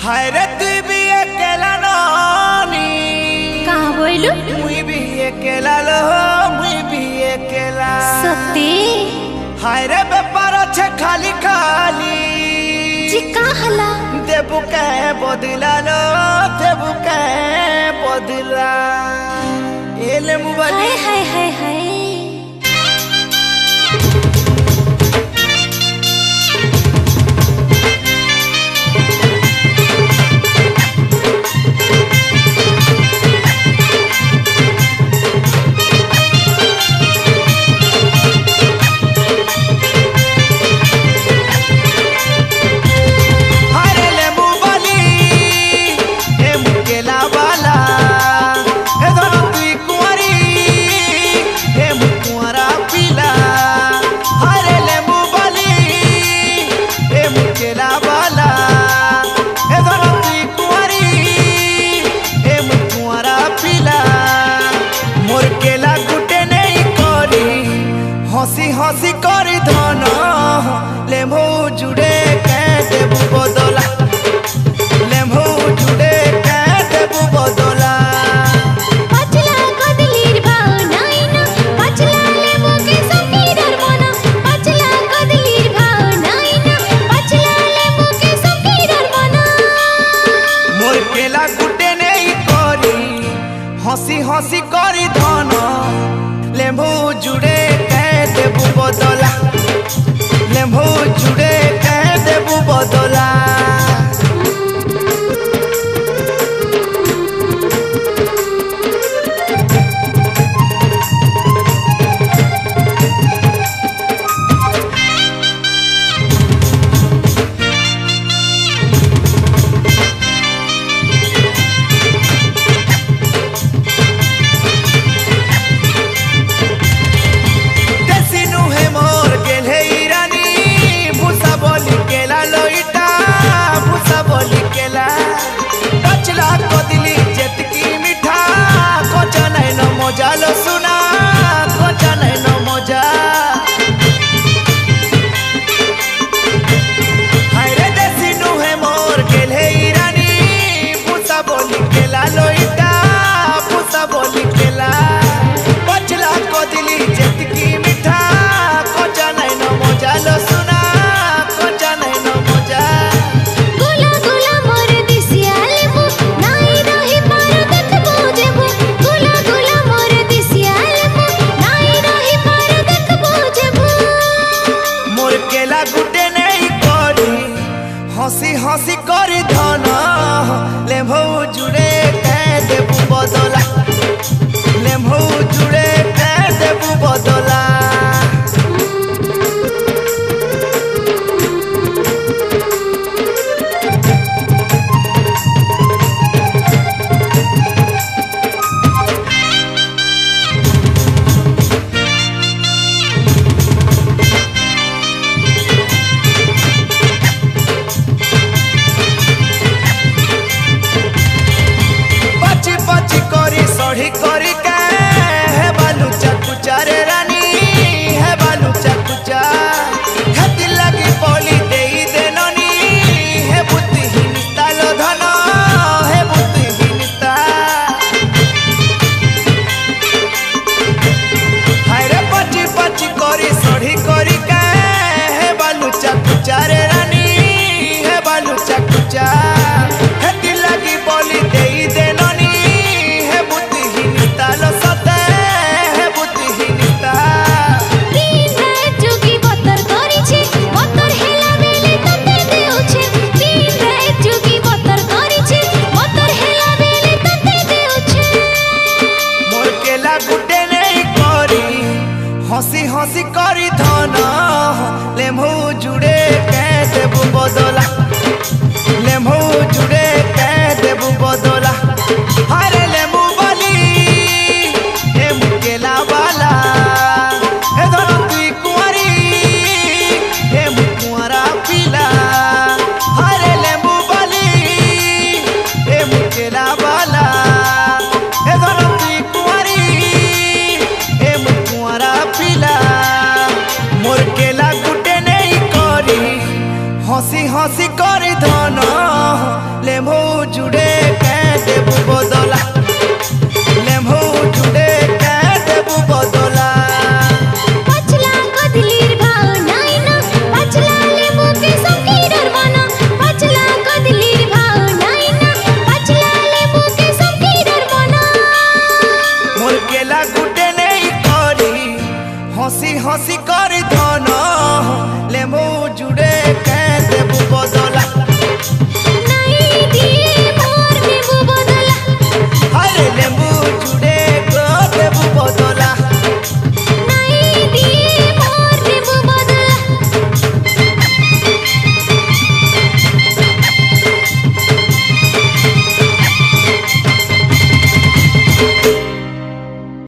हाय रे तू भी अकेला नानी कहाँ बोलू मुई भी अकेला लो मुई भी अकेला सत्य हाय रे बेपार छे खाली खाली जी हला देबू के बदला लो देबू के बदला एले मोबाइल हाय हाय हाय हाय हसी हसी करी धन लेमो जुड़े के देबू बदला लेमो जुड़े के देबू बदला पचला कदलीर भावनाइना पचला लेमो के संकीरर मना पचला कदलीर भावनाइना पचला लेमो के संकीरर मना मोर केला गुटे नहीं करी हसी हसी करी धन लेमो जुड़े देबू बदला लेम्बू जुड़े के देबू बदला बोली लेमो जुड़े